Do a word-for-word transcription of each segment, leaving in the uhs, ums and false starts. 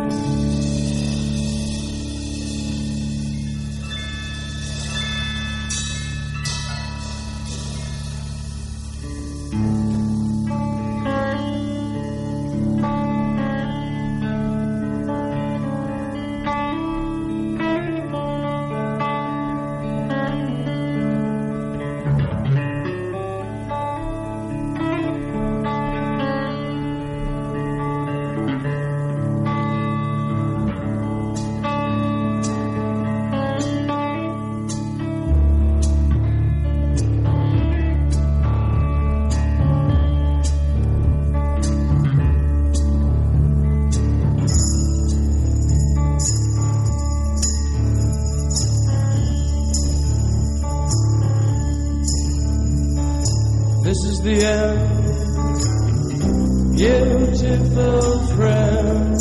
This is the end, beautiful friend.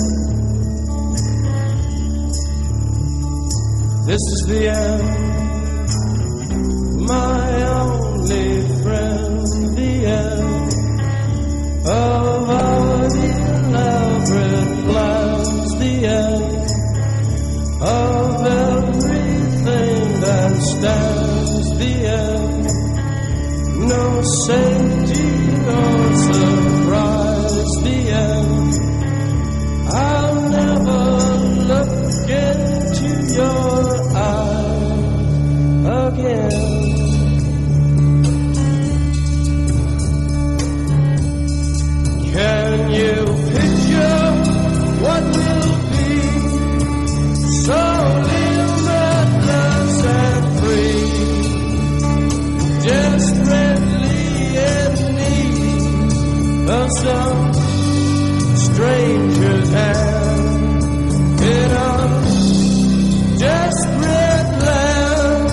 This is the end, my only friend. The end of our elaborate plans. The end of everything that stands. The end. No safety or surprise, the end. I'll never look into your eyes again. Can you picture what will be so limitless and free? Just of some stranger's hand in a desperate land.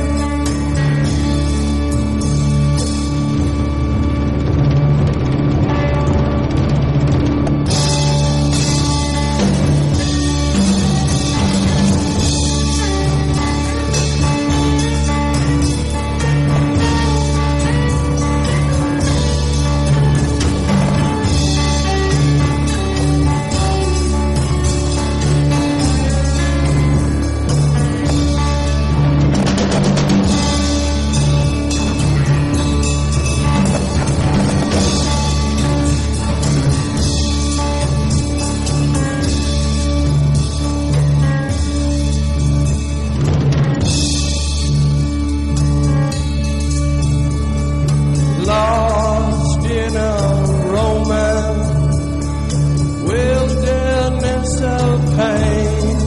Lost in a romance, wilderness of pain,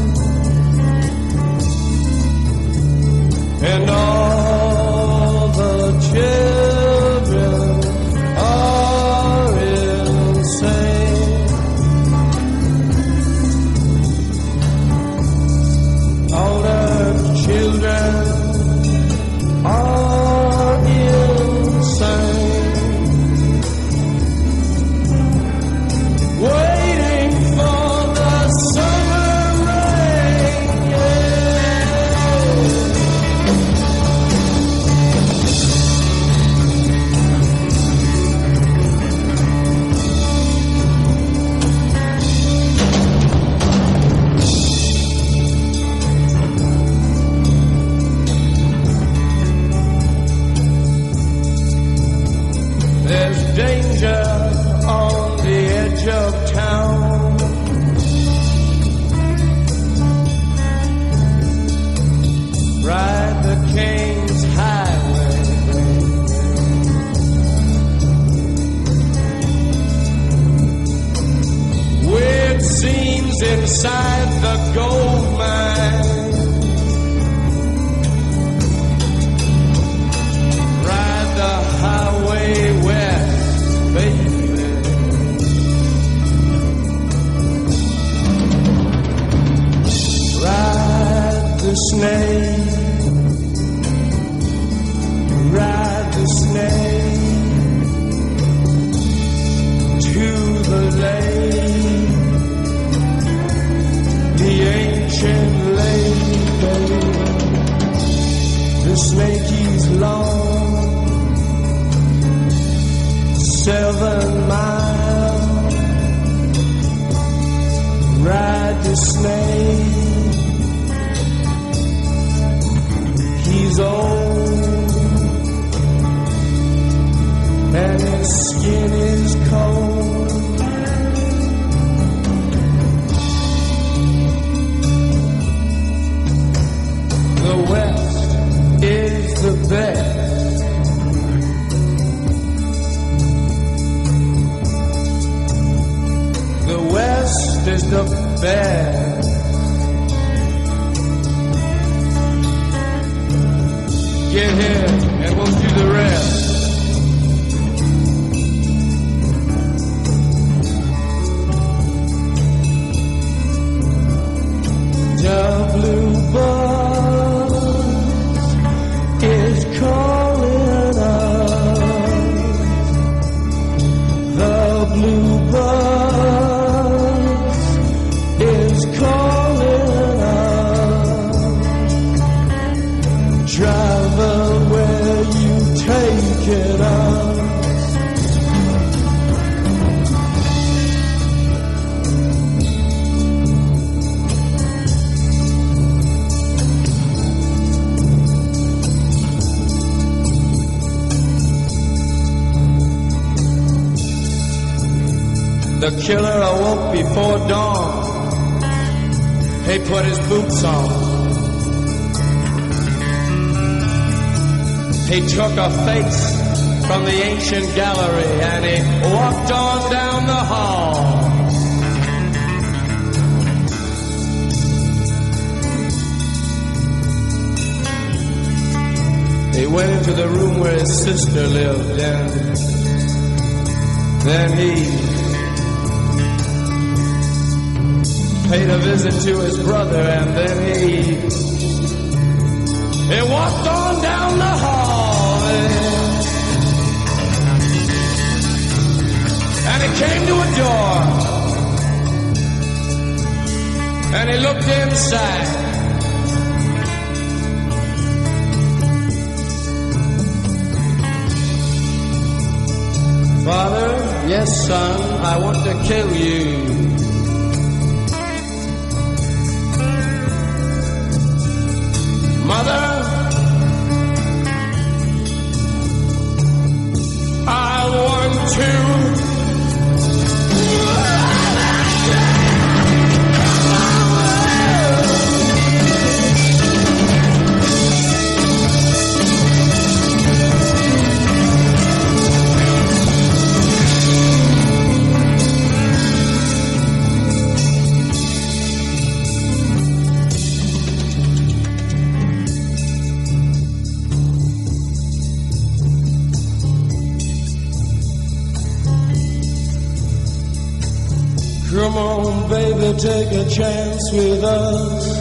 and all the children are insane. All the children are insane. Waiting for the summer rain, there's danger on the edge of town. Ride the King's Highway, weird scenes inside the gold mine. Ride the highway west, baby. Ride the snake, ride the snake to the lake, the ancient lake, baby. The snake is long, seven miles. Ride dismay. He's old and his skin is cold. The West is the best. The West is the best. Get here and we'll do the rest. The bluebird is calling us. The bluebird is calling us. Driver, where you taking us? The killer awoke before dawn. He put his boots on. He took a face from the ancient gallery and he walked on down the hall. He went into the room where his sister lived and then he paid a visit to his brother, and then he he walked on down the hall, and he came to a door, and he looked inside. Father, yes, son, I want to kill you. Mother, I want to. Come on, baby, take a chance with us.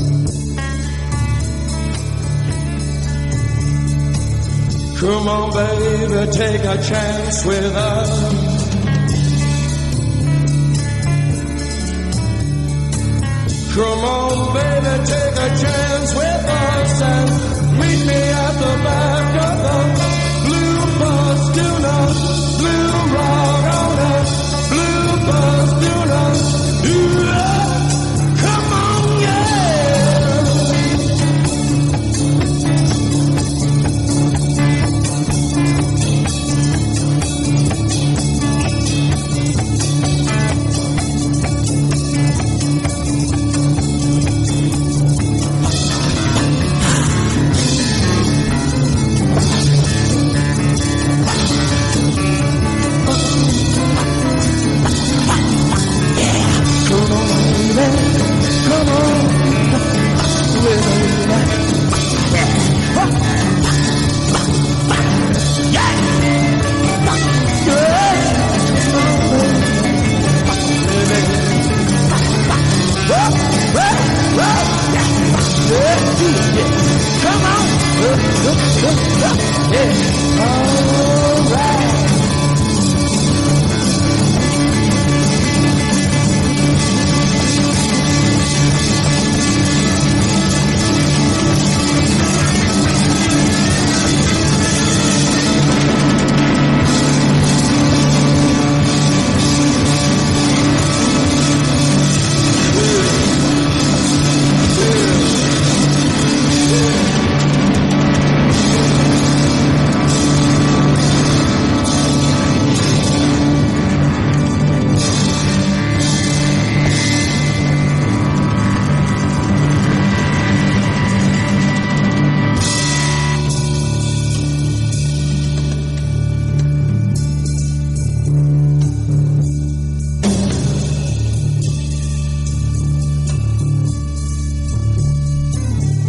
Come on, baby, take a chance with us. Come on, baby, take a chance with us and meet me at the back of the blue bus schooner, blue rock on us, blue bus schooner. Ooh, come on, yeah.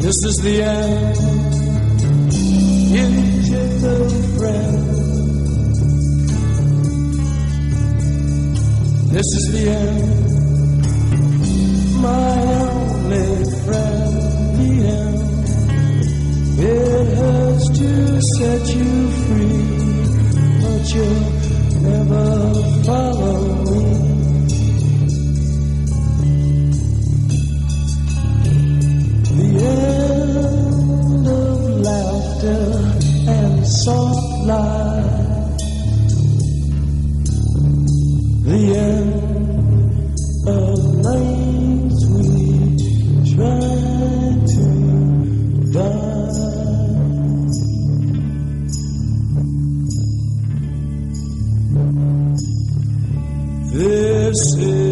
This is the end, you gentle friend. This is the end, my only friend. The end. It hurts to set you free, but you'll never follow me. The end of laughter and soft light. The end of nights we try to die. This is